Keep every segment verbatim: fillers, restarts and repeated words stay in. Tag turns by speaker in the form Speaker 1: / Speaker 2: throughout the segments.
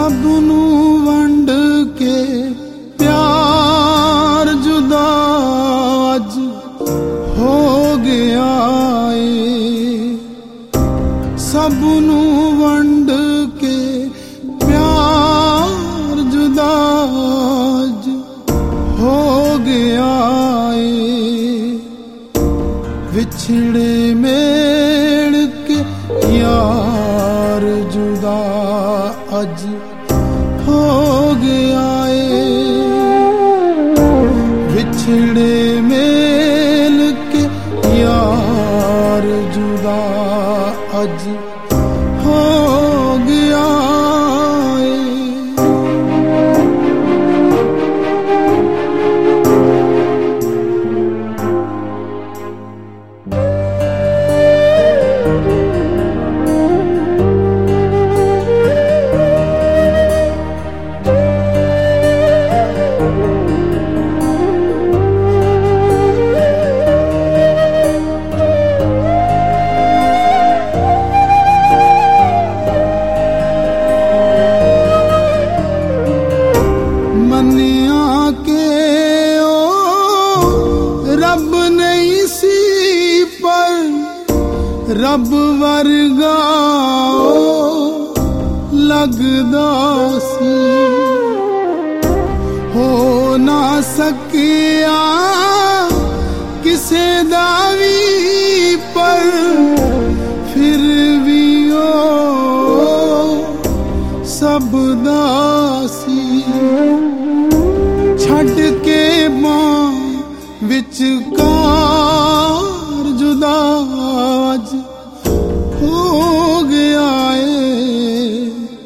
Speaker 1: सबनू वंड के प्यार जुदा अज हो गया है। सबनू वंड के प्यार जुदा अज हो गया है। विछड़े मेल के यार जुदा अज हो गया है। विछड़े मेल के यार जुदा अज हो गया है। रब नहीं सी पर रब वर्गा लगदा सी। हो ना सकिया किसे दावी पर फिर भी ओ सब दासी। छड़ के मां विचकार जुदा अज हो गया है।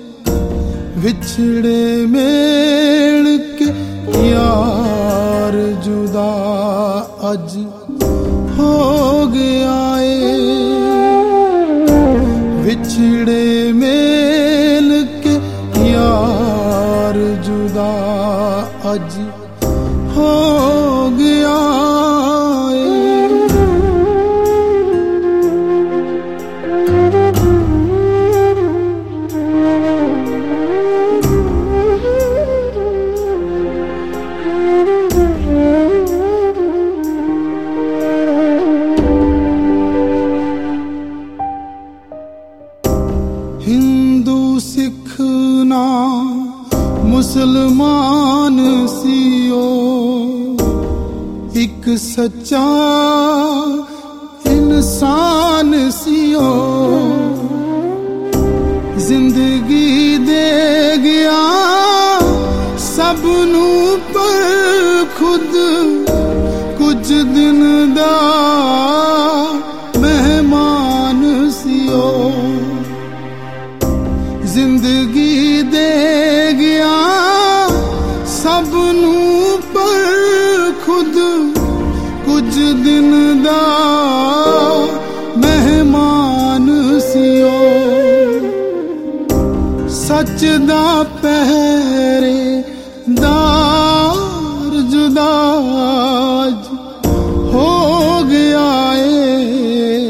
Speaker 1: विछड़े मेल के यार जुदा अज हो गया है। विछड़े मेल के यार जुदा अज हो गया है। हिंदू सिख ना मुसलमान सियो एक सच्चा इंसान सियो। जिंदगी दे गया सबनू पर खुद कुछ दिन दा मेहमान सियो। जिंदगी दे गया सबनू पर खुद कुछ दिन दा मेहमान सियो। सच दा पहरे दार जुदा अज हो गया है।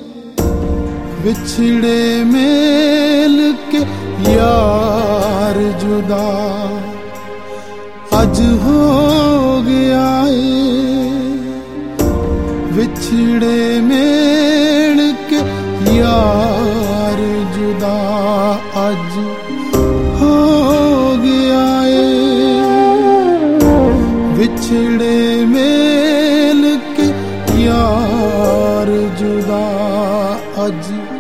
Speaker 1: विछड़े मेल के यार जुदा अज हो गया है। विछड़े मेल के यार जुदा अज हो गया है। विछड़े मेल के यार जुदा अज